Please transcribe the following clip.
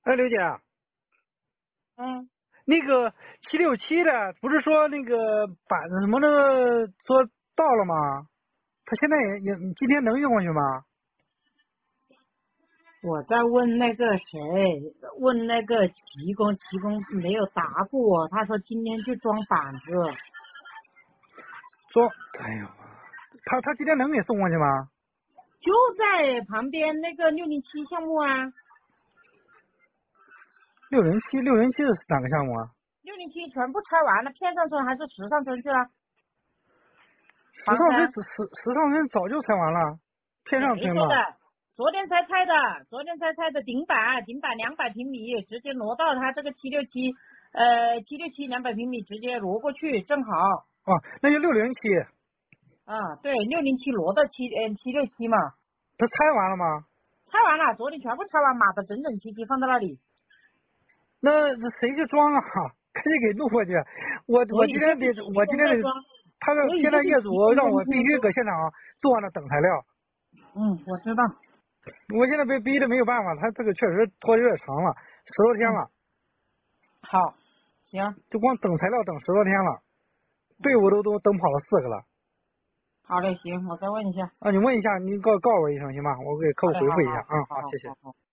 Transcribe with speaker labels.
Speaker 1: 哎，刘姐，
Speaker 2: 嗯，
Speaker 1: 那个767的，不是说那个板子什么的说到了吗？他现在也今天能运过去吗？
Speaker 2: 我在问那个谁，问那个齐工，齐工没有答复我，他说今天去装板子，
Speaker 1: 说，哎呦，他今天能给送过去吗？
Speaker 2: 就在旁边那个607项目啊，
Speaker 1: 607是哪个项目啊？
Speaker 2: 607全部拆完了，片上村还是石上村去了？
Speaker 1: 石上村
Speaker 2: 房山
Speaker 1: 早就拆完了，片上村吧？
Speaker 2: 谁说的？昨天才拆的，顶板200平米，直接挪到他这个767200平米，直接挪过去，正好。
Speaker 1: 哦，那就607，
Speaker 2: 啊，对，607挪到767嘛。
Speaker 1: 他拆完了吗？
Speaker 2: 拆完了，昨天全部拆完，码的整整齐齐放在那里。
Speaker 1: 那谁去装啊？赶紧给弄过去。我
Speaker 2: 所以
Speaker 1: 今天得，
Speaker 2: 就是
Speaker 1: 我今天得，
Speaker 2: 在装，
Speaker 1: 他
Speaker 2: 所以
Speaker 1: 现在业主
Speaker 2: 就是提供
Speaker 1: 让我必
Speaker 2: 公司。
Speaker 1: 须搁现场坐那等材料。
Speaker 2: 我知道。
Speaker 1: 我现在被逼的没有办法，他这个确实拖的有点长了，10多天了，
Speaker 2: 好，行，
Speaker 1: 就光等材料等10多天了，队伍都等跑了4个了。
Speaker 2: 好嘞，行，我再问一下。
Speaker 1: 啊，你问一下，你告诉我一声行吧？我给客户
Speaker 2: 好嘞，好
Speaker 1: 回复一下啊。
Speaker 2: 好好
Speaker 1: 好，谢谢。
Speaker 2: 好好。